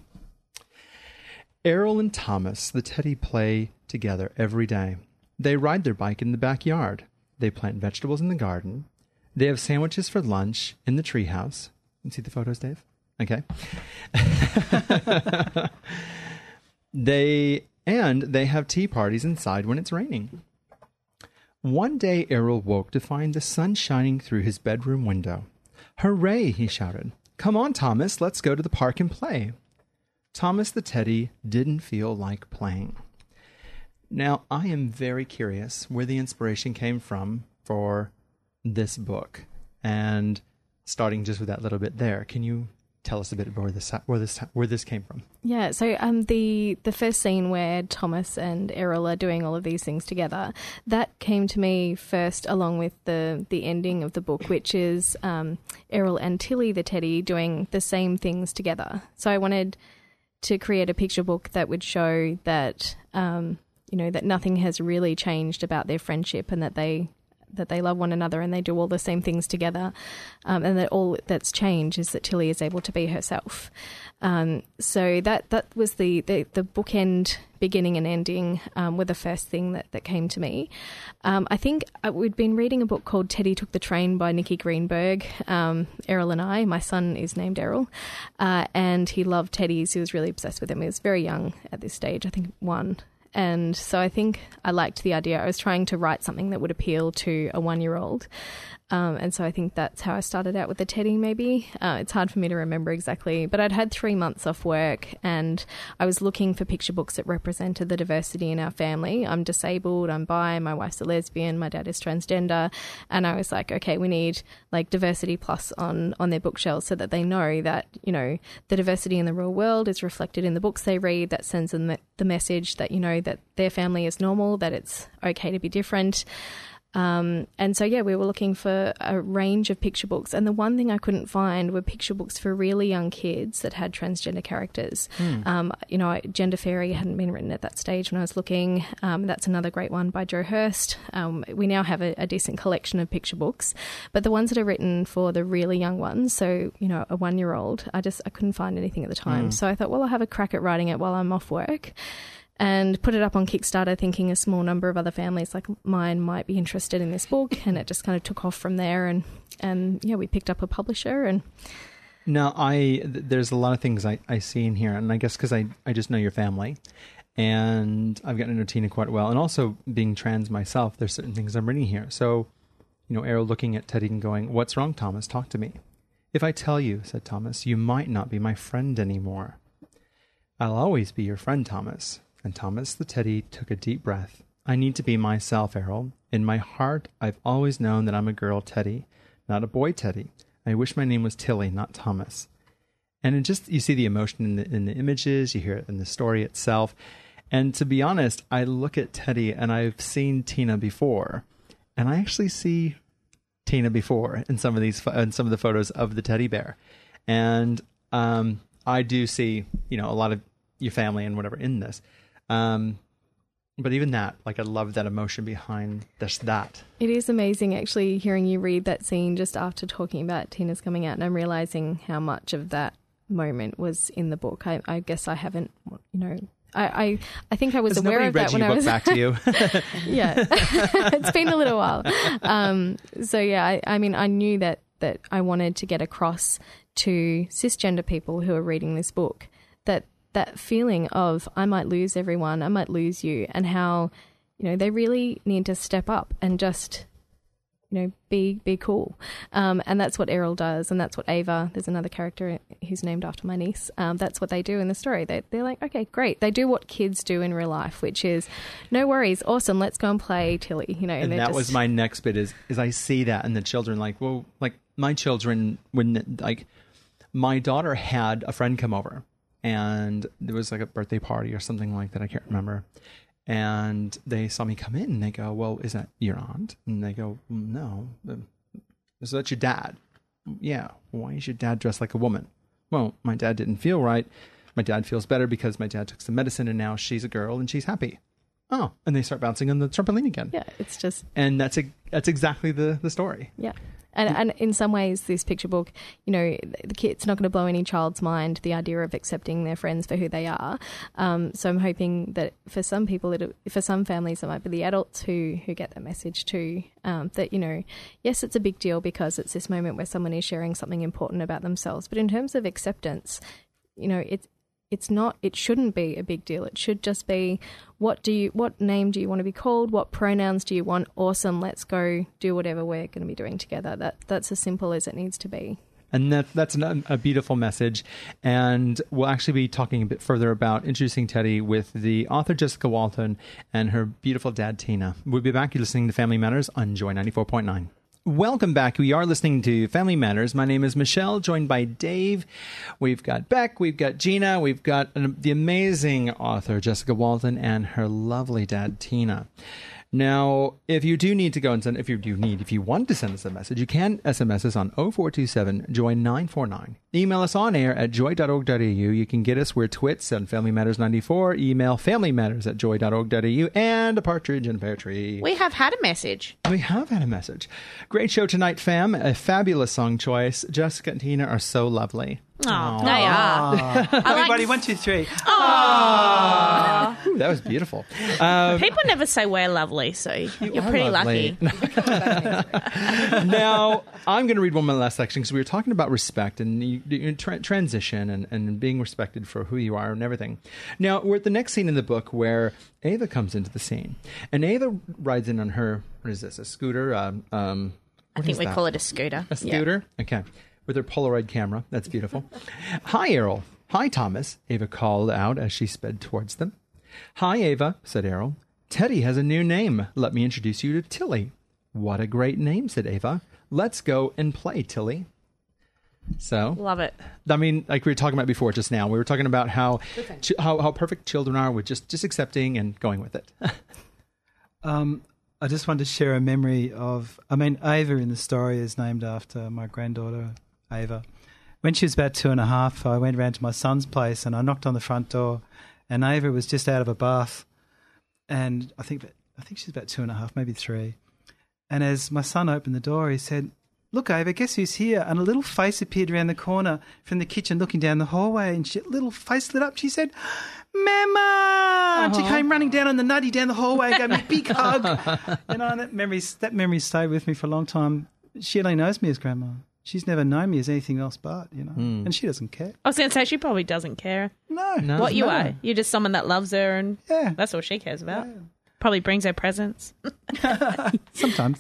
Speaker 7: Errol and Thomas, the Teddy, play together every day. They ride their bike in the backyard. They plant vegetables in the garden. They have sandwiches for lunch in the treehouse. You see the photos, Dave? Okay. They have tea parties inside when it's raining. One day, Errol woke to find the sun shining through his bedroom window. "Hooray!" he shouted. "Come on, Thomas, let's go to the park and play." Thomas the Teddy didn't feel like playing. Now, I am very curious where the inspiration came from for this book. And starting just with that little bit there, can you tell us a bit where this came from?
Speaker 13: Yeah, so the first scene where Thomas and Errol are doing all of these things together, that came to me first along with the ending of the book, which is Errol and Tilly the Teddy doing the same things together. So I wanted to create a picture book that would show that that nothing has really changed about their friendship, and that they love one another and they do all the same things together, and that all that's changed is that Tilly is able to be herself. So that was the bookend, beginning and ending, were the first thing that came to me. I think we'd been reading a book called Teddy Took the Train by Nikki Greenberg, Errol and I. My son is named Errol, and he loved teddies. He was really obsessed with them. He was very young at this stage, I think 1. And so I think I liked the idea. I was trying to write something that would appeal to a 1-year-old. And so I think that's how I started out with the Teddy, maybe. It's hard for me to remember exactly, but I'd had 3 months off work and I was looking for picture books that represented the diversity in our family. I'm disabled, I'm bi, my wife's a lesbian, my dad is transgender. And I was like, okay, we need like diversity plus on their bookshelves so that they know that, you know, the diversity in the real world is reflected in the books they read. That sends them the message that, you know, that their family is normal, that it's okay to be different. And so, yeah, we were looking for a range of picture books. And the one thing I couldn't find were picture books for really young kids that had transgender characters. You know, Gender Fairy hadn't been written at that stage when I was looking. That's another great one by Joe Hurst. We now have a decent collection of picture books. But the ones that are written for the really young ones, so, you know, a 1-year-old, I couldn't find anything at the time. So I thought, well, I'll have a crack at writing it while I'm off work. And put it up on Kickstarter thinking a small number of other families like mine might be interested in this book, and it just kind of took off from there, and yeah, we picked up a publisher. And
Speaker 7: now there's a lot of things I see in here, and I guess because I just know your family and I've gotten to know Tina quite well, and also being trans myself, there's certain things I'm reading here. So, you know, Errol looking at Teddy and going, "What's wrong, Thomas? Talk to me." "If I tell you," said Thomas, "you might not be my friend anymore." "I'll always be your friend, Thomas." And Thomas the Teddy took a deep breath. "I need to be myself, Errol. In my heart, I've always known that I'm a girl Teddy, not a boy Teddy. I wish my name was Tilly, not Thomas." And it just, you see the emotion in the images, you hear it in the story itself. And to be honest, I look at Teddy and I've seen Tina before, and I actually see Tina before in some of the photos of the teddy bear. And I do see, you know, a lot of your family and whatever in this. But even that, like, I love that emotion behind just that.
Speaker 13: It is amazing actually hearing you read that scene just after talking about Tina's coming out, and I'm realising how much of that moment was in the book. I guess I haven't, you know, I think I was aware of that when I was
Speaker 7: back to you.
Speaker 13: Yeah. It's been a little while. So yeah, I mean, I knew that I wanted to get across to cisgender people who are reading this book that feeling of I might lose everyone, I might lose you, and how, you know, they really need to step up and just, you know, be cool. And that's what Errol does, and that's what Ava, there's another character who's named after my niece, that's what they do in the story. They're like, okay, great. They do what kids do in real life, which is, no worries, awesome, let's go and play Tilly, you know.
Speaker 7: And that was my next bit is I see that, and the children, like, well, like my children, when, like, my daughter had a friend come over, and there was like a birthday party or something like that, I can't remember. And they saw me come in and they go, "Well, is that your aunt?" And they go, "No." "So that's your dad?" "Yeah." "Why is your dad dressed like a woman?" "Well, my dad didn't feel right. My dad feels better because my dad took some medicine and now she's a girl and she's happy." "Oh." And they start bouncing on the trampoline again.
Speaker 13: Yeah, it's just...
Speaker 7: And that's exactly the story.
Speaker 13: Yeah. And in some ways, this picture book, you know, it's not going to blow any child's mind, the idea of accepting their friends for who they are. So I'm hoping that for some people, for some families, it might be the adults who get that message too, that, you know, yes, it's a big deal because it's this moment where someone is sharing something important about themselves. But in terms of acceptance, you know, it shouldn't be a big deal. It should just be, what name do you want to be called? What pronouns do you want? Awesome. Let's go do whatever we're going to be doing together. That's as simple as it needs to be.
Speaker 7: And that's a beautiful message. And we'll actually be talking a bit further about introducing Teddy with the author Jessica Walton and her beautiful dad, Tina. We'll be back. You're listening to Family Matters on Joy 94.9. Welcome back. We are listening to Family Matters. My name is Michelle, joined by Dave. We've got Beck. We've got Gina. We've got the amazing author, Jessica Walton, and her lovely dad, Tina. Now, if you want to send us a message, you can SMS us on 0427 Joy 949. Email us on air at joy.org.au. You can get us. We're twits on Family Matters 94. Email familymatters@joy.org.au, and a partridge in a pear tree.
Speaker 9: We have had a message.
Speaker 7: We have had a message. Great show tonight, fam. A fabulous song choice. Jessica and Tina are so lovely.
Speaker 9: Oh, they are.
Speaker 12: Everybody, 1, 2, 3.
Speaker 7: Aww. Ooh, that was beautiful.
Speaker 9: People never say we're lovely, so you're pretty lucky.
Speaker 7: Now, I'm going to read one more last section because we were talking about respect and transition and being respected for who you are and everything. Now, we're at the next scene in the book where Ava comes into the scene. And Ava rides in on her, what is this, a scooter?
Speaker 9: I think we call it a scooter.
Speaker 7: A scooter? Yeah. Okay. With her Polaroid camera. That's beautiful. Hi, Errol. Hi, Thomas, Ava called out as she sped towards them. Hi, Ava, said Errol. Teddy has a new name. Let me introduce you to Tilly. What a great name, said Ava. Let's go and play, Tilly. So
Speaker 9: love it.
Speaker 7: I mean, like we were talking about before just now, we were talking about how perfect children are with just accepting and going with it.
Speaker 12: I just wanted to share a memory of, Ava in the story is named after my granddaughter, Ava. When she was about 2.5, I went around to my son's place and I knocked on the front door, and Ava was just out of a bath, and I think she's about 2.5, maybe 3. And as my son opened the door, he said, "Look, Ava, guess who's here?" And a little face appeared around the corner from the kitchen looking down the hallway, and she little face lit up. She said, "Mama!" And she came running down on the nutty down the hallway and gave me a big hug. And that memory stayed with me for a long time. She only knows me as Grandma. She's never known me as anything else but, and she doesn't care.
Speaker 9: I was going to say, she probably doesn't care.
Speaker 12: No.
Speaker 9: What you are. You're just someone that loves her, and that's all she cares about. Yeah. Probably brings her presents.
Speaker 12: Sometimes.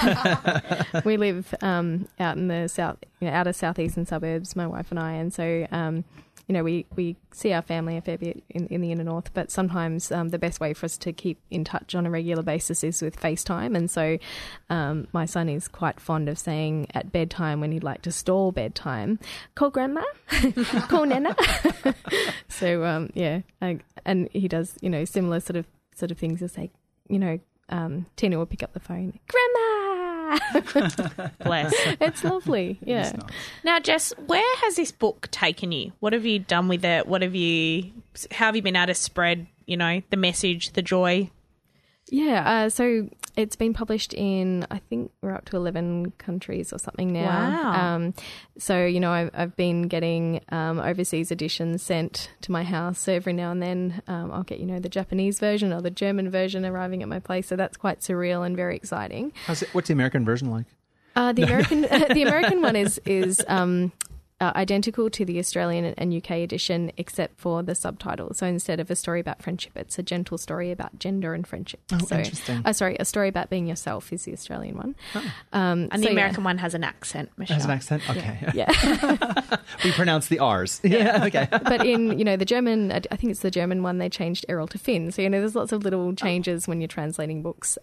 Speaker 13: We live out in the outer southeastern suburbs, my wife and I, and so we see our family a fair bit in the inner north, but sometimes the best way for us to keep in touch on a regular basis is with FaceTime. And so my son is quite fond of saying at bedtime, when he'd like to stall bedtime, "Call Grandma," "Call Nana." So and he does similar sort of things. He'll say, Tina will pick up the phone, "Grandma."
Speaker 9: Bless.
Speaker 13: It's lovely. Yeah.
Speaker 12: Nice.
Speaker 9: Now, Jess, where has this book taken you? What have you done with it? How have you been able to spread, the message, the joy?
Speaker 13: Yeah. So it's been published in, I think we're up to 11 countries or something now.
Speaker 9: Wow.
Speaker 13: So, I've been getting overseas editions sent to my house. So every now and then I'll get, the Japanese version or the German version arriving at my place. So that's quite surreal and very exciting.
Speaker 7: What's the American version like?
Speaker 13: The American one is identical to the Australian and UK edition, except for the subtitle. So instead of a story about friendship, it's a gentle story about gender and friendship.
Speaker 7: Oh, interesting.
Speaker 13: A story about being yourself is the Australian one.
Speaker 7: Oh.
Speaker 9: And the American one has an accent, Michelle.
Speaker 7: Has an accent? Okay.
Speaker 13: Yeah.
Speaker 7: We pronounce the R's. Yeah, okay.
Speaker 13: But in, the German, I think it's the German one, they changed Errol to Finn. So, there's lots of little changes when you're translating books.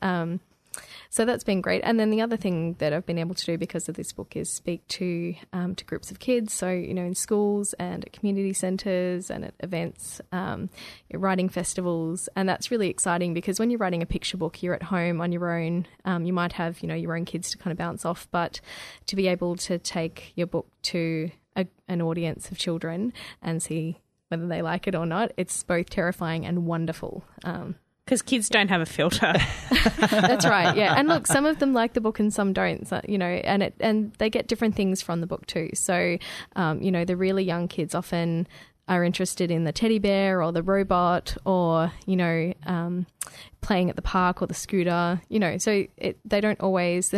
Speaker 13: So that's been great. And then the other thing that I've been able to do because of this book is speak to groups of kids. So, in schools and at community centres and at events, writing festivals. And that's really exciting because when you're writing a picture book, you're at home on your own. You might have, your own kids to kind of bounce off. But to be able to take your book to an audience of children and see whether they like it or not, it's both terrifying and wonderful.
Speaker 9: Because kids don't have a filter.
Speaker 13: That's right, yeah. And look, some of them like the book and some don't, and they get different things from the book too. So, the really young kids often are interested in the teddy bear or the robot or, playing at the park or the scooter, so they're not always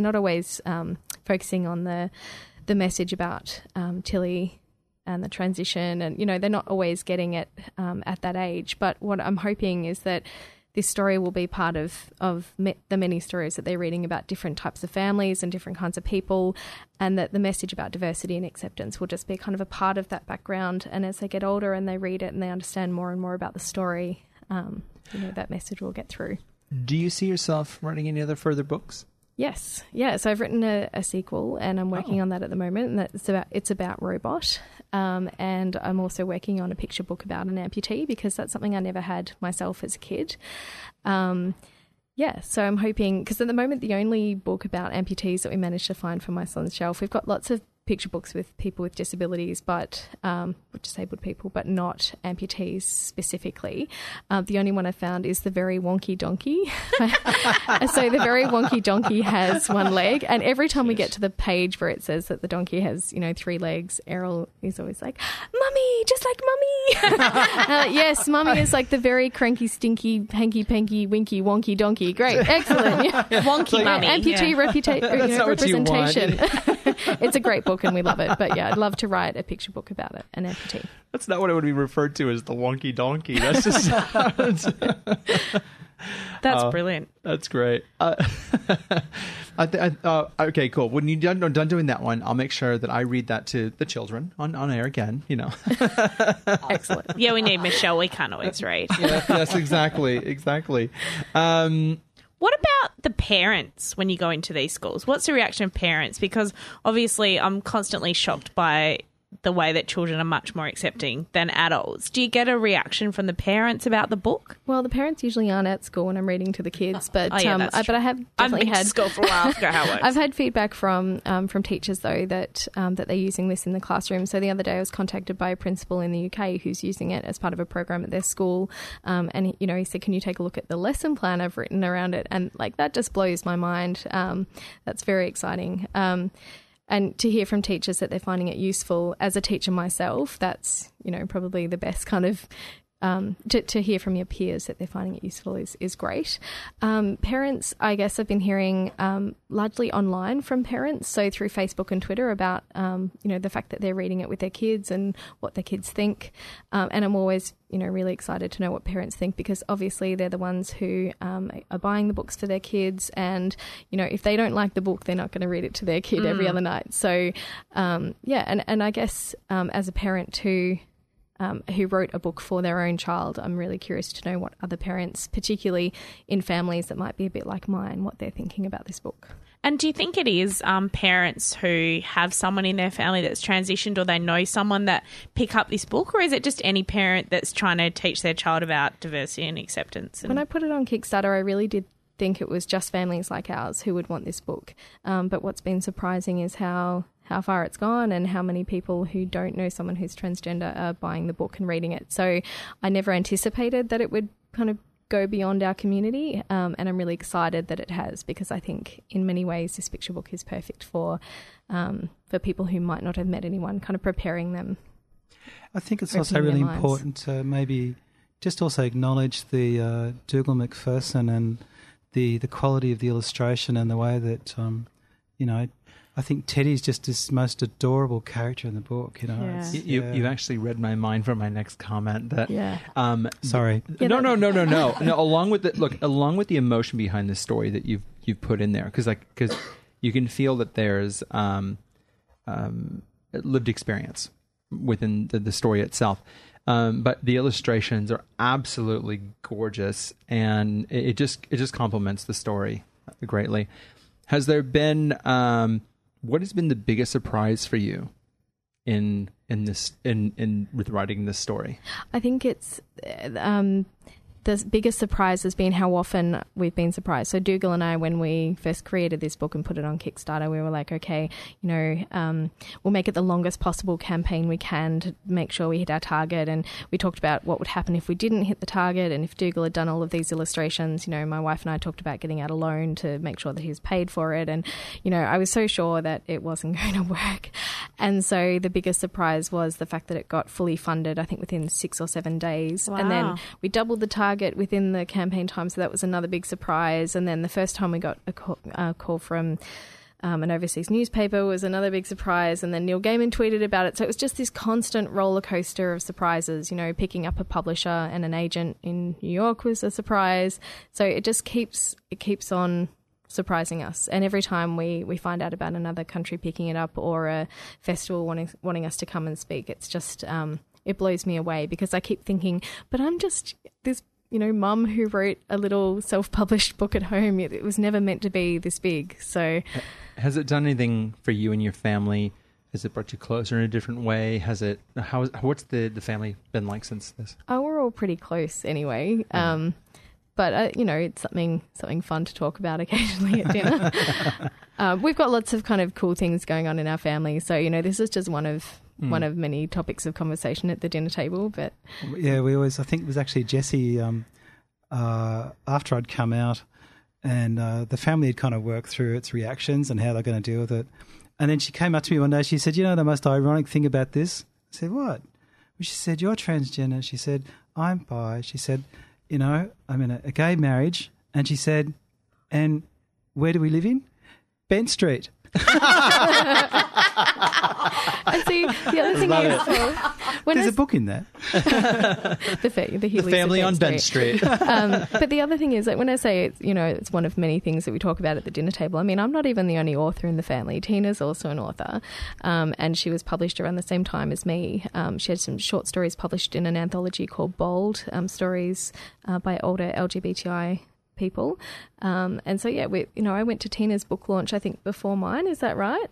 Speaker 13: focusing on the message about Tilly and the transition, and, they're not always getting it at that age. But what I'm hoping is that this story will be part of the many stories that they're reading about different types of families and different kinds of people, and that the message about diversity and acceptance will just be kind of a part of that background. And as they get older and they read it and they understand more and more about the story, that message will get through.
Speaker 7: Do you see yourself writing any other further books?
Speaker 13: Yes. Yeah. So I've written a sequel and I'm working on that at the moment, and it's about Robot. And I'm also working on a picture book about an amputee because that's something I never had myself as a kid. So I'm hoping, because at the moment the only book about amputees that we managed to find for my son's shelf, we've got lots of picture books with people with disabilities, but with disabled people, but not amputees specifically. The only one I found is The Very Wonky Donkey. So The Very Wonky Donkey has one leg, and every time we get to the page where it says that the donkey has, 3 legs, Errol is always like, "Mummy, just like Mummy." Yes, Mummy is like the very cranky, stinky, hanky-panky, winky, wonky donkey. Great, excellent. Yeah.
Speaker 9: Wonky Mummy.
Speaker 13: Amputee representation. It's a great book and we love it. But yeah, I'd love to write a picture book about it, an amputee.
Speaker 7: That's not what it would be referred to as the wonky donkey. That's just
Speaker 9: That's brilliant.
Speaker 7: That's great. Okay, cool. When you're done doing that one, I'll make sure that I read that to the children on air again,
Speaker 9: Excellent. Yeah, we need Michelle. We can't always read.
Speaker 7: Yes, exactly.
Speaker 9: What about the parents when you go into these schools? What's the reaction of parents? Because obviously I'm constantly shocked by the way that children are much more accepting than adults. Do you get a reaction from the parents about the book?
Speaker 13: Well, the parents usually aren't at school when I'm reading to the kids, but
Speaker 9: that's
Speaker 13: but I have definitely
Speaker 9: had school for a while. I forgot how it works.
Speaker 13: I've had feedback from teachers though that they're using this in the classroom. So the other day I was contacted by a principal in the UK who's using it as part of a program at their school, and he said, "Can you take a look at the lesson plan I've written around it?" And that just blows my mind. That's very exciting. And to hear from teachers that they're finding it useful, as a teacher myself, that's, probably the best kind of, to hear from your peers that they're finding it useful is great. Parents, I guess I've been hearing largely online from parents, so through Facebook and Twitter about, the fact that they're reading it with their kids and what their kids think. And I'm always, really excited to know what parents think, because obviously they're the ones who are buying the books for their kids. And, if they don't like the book, they're not going to read it to their kid every other night. So, and I guess as a parent too, who wrote a book for their own child, I'm really curious to know what other parents, particularly in families that might be a bit like mine, what they're thinking about this book.
Speaker 9: And do you think it is parents who have someone in their family that's transitioned, or they know someone that pick up this book, or is it just any parent that's trying to teach their child about diversity and acceptance?
Speaker 13: When I put it on Kickstarter, I really did think it was just families like ours who would want this book. But what's been surprising is how far it's gone and how many people who don't know someone who's transgender are buying the book and reading it. So I never anticipated that it would kind of go beyond our community, and I'm really excited that it has, because I think in many ways this picture book is perfect for people who might not have met anyone, kind of preparing them.
Speaker 12: I think it's also really important to maybe just also acknowledge the Dougal Macpherson and the quality of the illustration and the way that I think Teddy's just this most adorable character in the book.
Speaker 7: You actually read my mind for my next comment. That
Speaker 12: sorry.
Speaker 7: No. Along with the emotion behind the story that you've put in there, because you can feel that there's lived experience within the story itself. But the illustrations are absolutely gorgeous, and it just complements the story greatly. Has there been what has been the biggest surprise for you in with writing this story?
Speaker 13: I think it's the biggest surprise has been how often we've been surprised. So Dougal and I, when we first created this book and put it on Kickstarter, we were like, okay, we'll make it the longest possible campaign we can to make sure we hit our target. And we talked about what would happen if we didn't hit the target, and if Dougal had done all of these illustrations. My wife and I talked about getting out a loan to make sure that he was paid for it. And, I was so sure that it wasn't going to work. And so the biggest surprise was the fact that it got fully funded, I think, within 6 or 7 days. Wow. And then we doubled the target within the campaign time, so that was another big surprise. And then the first time we got a call from an overseas newspaper was another big surprise, and then Neil Gaiman tweeted about it. So it was just this constant roller coaster of surprises. Picking up a publisher and an agent in New York was a surprise. So it just keeps on surprising us. And every time we find out about another country picking it up, or a festival wanting us to come and speak, it's just it blows me away, because I keep thinking, but I'm just this mum who wrote a little self-published book at home. It was never meant to be this big. So,
Speaker 7: has it done anything for you and your family? Has it brought you closer in a different way? What's the family been like since this?
Speaker 13: Oh, we're all pretty close anyway. Yeah. But it's something fun to talk about occasionally at dinner. We've got lots of kind of cool things going on in our family. So this is just one of many topics of conversation at the dinner table. But
Speaker 12: yeah, I think it was actually Jessie after I'd come out, and the family had kind of worked through its reactions and how they're going to deal with it. And then she came up to me one day. She said, the most ironic thing about this? I said, what? Well, she said, you're transgender. She said, I'm bi. She said, I'm in a gay marriage. And she said, and where do we live in? Bent Street.
Speaker 13: And see, the other thing is,
Speaker 12: There's a book in there.
Speaker 13: The
Speaker 7: Family on Ben Street.
Speaker 13: But the other thing is that when I say it's one of many things that we talk about at the dinner table, I mean, I'm not even the only author in the family. Tina's also an author, and she was published around the same time as me. She had some short stories published in an anthology called Bold, stories by older LGBTI people. And so, yeah, I went to Tina's book launch, I think, before mine. Is that right?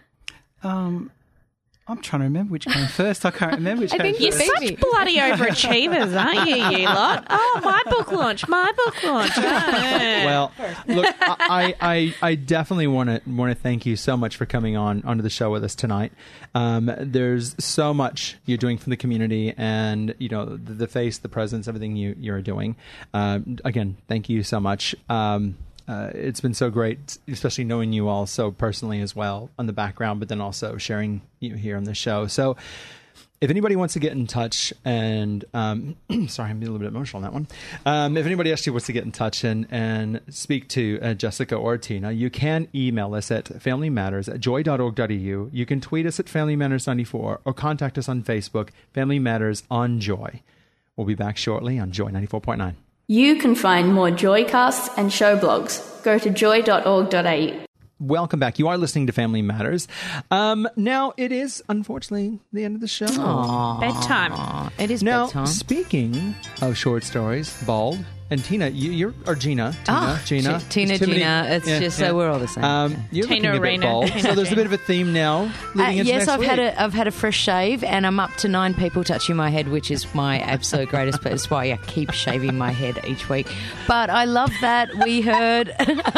Speaker 12: I'm trying to remember which came first. I can't remember which came first.
Speaker 9: You're such bloody overachievers, aren't you lot? Oh, my book launch. Oh.
Speaker 7: Well, look, I definitely want to thank you so much for coming onto the show with us tonight. There's so much you're doing for the community, and the face, the presence, everything you're doing. Again, thank you so much. It's been so great, especially knowing you all so personally as well on the background, but then also sharing you here on the show. So if anybody wants to get in touch and, sorry, I'm a little bit emotional on that one. If anybody actually wants to get in touch and speak to Jessica or Tina, you can email us at familymatters@joy.org.au. You can tweet us at FamilyMatters94 or contact us on Facebook, Family Matters on Joy. We'll be back shortly on Joy 94.9.
Speaker 2: You can find more Joycasts and show blogs. Go to joy.org.au.
Speaker 7: Welcome back. You are listening to Family Matters. Now, it is, unfortunately, the end of the show.
Speaker 9: Aww. Bedtime.
Speaker 8: It is
Speaker 7: now,
Speaker 8: bedtime.
Speaker 7: Speaking of short stories, Bald and Tina, or Gina.
Speaker 8: Gina. It's just so we're all the same.
Speaker 7: You're
Speaker 9: Tina,
Speaker 7: looking a bit bald, so there's a bit of a theme now. Leading into
Speaker 8: yes,
Speaker 7: next week.
Speaker 8: I've had a fresh shave, and I'm up to 9 people touching my head, which is my absolute greatest. But it's why I keep shaving my head each week. But I love that we heard.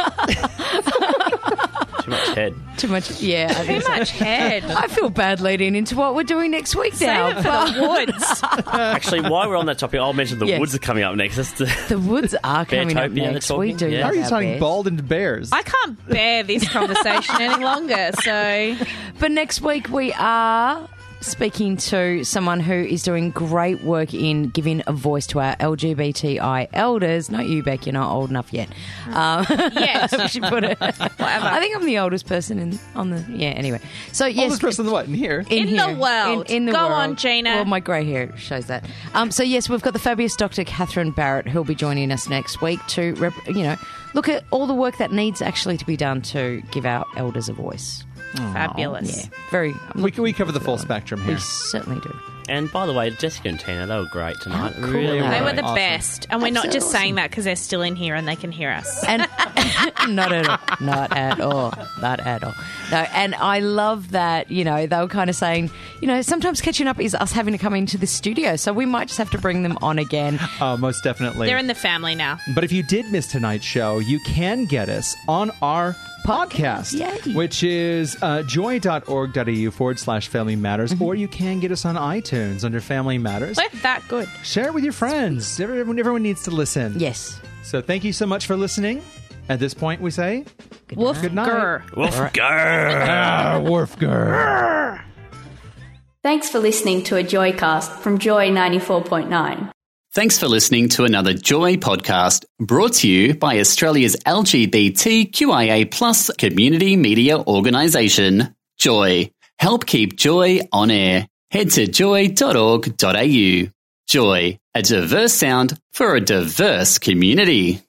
Speaker 10: Too much head.
Speaker 8: Too much, yeah. I think
Speaker 9: Too much head.
Speaker 8: I feel bad leading into what we're doing next week now.
Speaker 9: Save it for the woods.
Speaker 10: Actually, while we're on that topic, I'll mention the woods are coming up next.
Speaker 8: The woods are coming up next. We do.
Speaker 10: Yeah.
Speaker 7: How are you
Speaker 8: love
Speaker 7: turning
Speaker 8: bears.
Speaker 7: bald into bears?
Speaker 9: I can't bear this conversation any longer, so...
Speaker 8: But next week we are speaking to someone who is doing great work in giving a voice to our LGBTI elders. Not you, Beck, you're not old enough yet.
Speaker 9: Yes.
Speaker 8: We should put it.
Speaker 9: Whatever.
Speaker 8: I think I'm the oldest person on the... Yeah, anyway. So, yes.
Speaker 7: Oldest person in here?
Speaker 9: In the world.
Speaker 8: In the
Speaker 9: Go
Speaker 8: world.
Speaker 9: on, Gina.
Speaker 8: Well, my grey hair shows that. So, yes, we've got the fabulous Dr. Catherine Barrett who'll be joining us next week to, look at all the work that needs actually to be done to give our elders a voice.
Speaker 9: Fabulous.
Speaker 8: Yeah, very.
Speaker 7: We cover the full spectrum here.
Speaker 8: We certainly do.
Speaker 10: And by the way, Jessica and Tina, they were great tonight.
Speaker 8: Oh, cool.
Speaker 10: Really,
Speaker 9: They were the
Speaker 7: Awesome.
Speaker 9: best. And we're not just
Speaker 8: Absolutely
Speaker 9: saying that because they're still in here and they can hear us.
Speaker 8: And not at all. Not at all. Not at all. No, and I love that, they were kind of saying, sometimes catching up is us having to come into the studio. So we might just have to bring them on again.
Speaker 7: Oh, most definitely.
Speaker 9: They're in the family now.
Speaker 7: But if you did miss tonight's show, you can get us on our podcast,
Speaker 8: Yay.
Speaker 7: which is joy.org.au/Family Matters, or you can get us on iTunes under Family Matters.
Speaker 9: We're that good.
Speaker 7: Share it with your friends. Everyone needs to listen.
Speaker 8: Yes.
Speaker 7: So thank you so much for listening. At this point, we say
Speaker 9: Wolf
Speaker 7: good night.
Speaker 9: grr.
Speaker 7: Wolfgar.
Speaker 2: Thanks for listening to a Joycast from Joy 94.9.
Speaker 14: Thanks for listening to another Joy podcast brought to you by Australia's LGBTQIA+ community media organisation, Joy. Help keep Joy on air. Head to joy.org.au. Joy, a diverse sound for a diverse community.